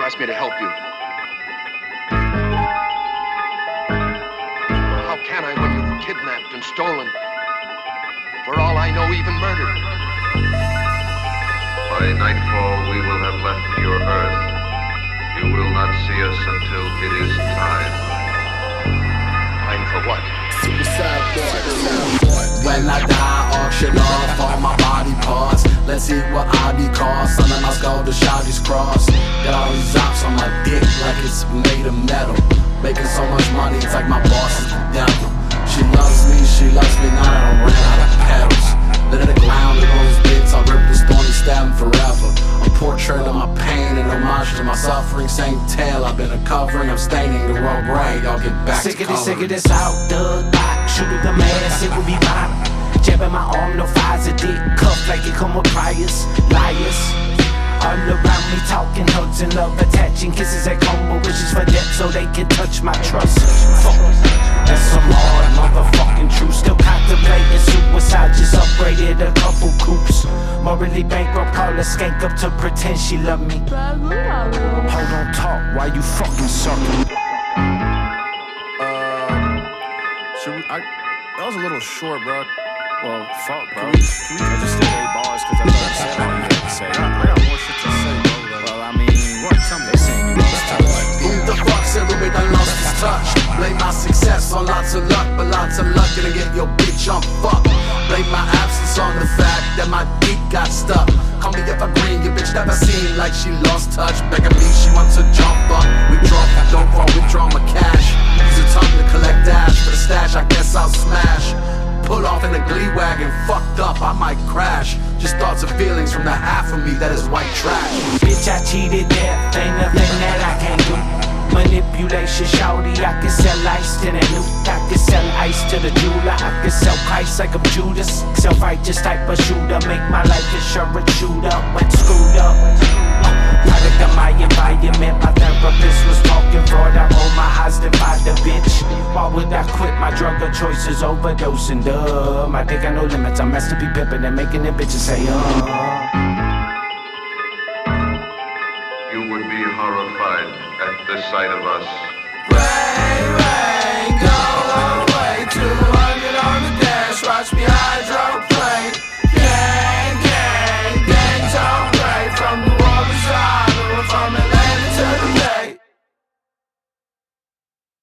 asked me to help you. How can I when you've kidnapped and stolen? For all I know, even murdered. By nightfall, we will have left your Earth. You will not see us until it is time. Time for what? Suicide boy. When I die, auction off all my body parts. Let's see what I be cost. Under my skull, the shotty's cross. Got all these ops on my dick like it's made of metal. Making so much money, it's like my boss is the devil. She loves me, now I don't run out of pedals. Let it ground in those bits, I'll rip this thorny stem forever. A portrait of my pain and homage to my suffering. Same tale, I've been a covering, I'm staining the raw gray. Y'all get back sick to of this, sick of this out the back. Shooting the mask, it will be mine. Jabbing my arm, no fires, a dick cuff like it come with priors. Liars all around me talking hugs and love, attaching kisses that come with wishes for death so they can touch my trust. Fuck, that's some hard motherfucking truth. Still contemplating suicide, just upgraded a couple coops. Morally bankrupt, call a skank up to pretend she love me. Hold on, talk while you fucking sucking. That was a little short, bro. Well, fuck, bro. Can we just stay 8 bars? Cause I thought I said all you had to say. I got more shit to say, bro. Well, I mean, what? Tell me. They saying you lost touch. Who the fuck said Ruby done lost his touch? Blame my success on lots of luck, but lots of luck gonna get your bitch on fuck. Blame my absence on the fact that my dick got stuck. Call me evergreen, your bitch never seen like she lost touch. Begging me, she wants to jump up. Withdraw, don't fall, withdraw my cash. Use a tongue to collect dash for the stash, I guess I'll smash. Pull off in a glee wagon, fucked up, I might crash. Just thoughts and feelings from the half of me that is white trash. Bitch, I cheated death, ain't nothing that I can't do. Manipulation, shawty, I can sell ice to the nuke. I can sell ice to the jeweler, I can sell Christ like I'm Judas. Self-righteous type of shooter, make my life insurance shoot up when screwed up. Product of my environment, my therapist was talking fraud. I roll my eyes to find the bitch. Why would I quit my drug of choices, overdosing? Duh, my dick got no limits, I'm meant to be pimping and making the bitches say, You would be horrified at the sight of us.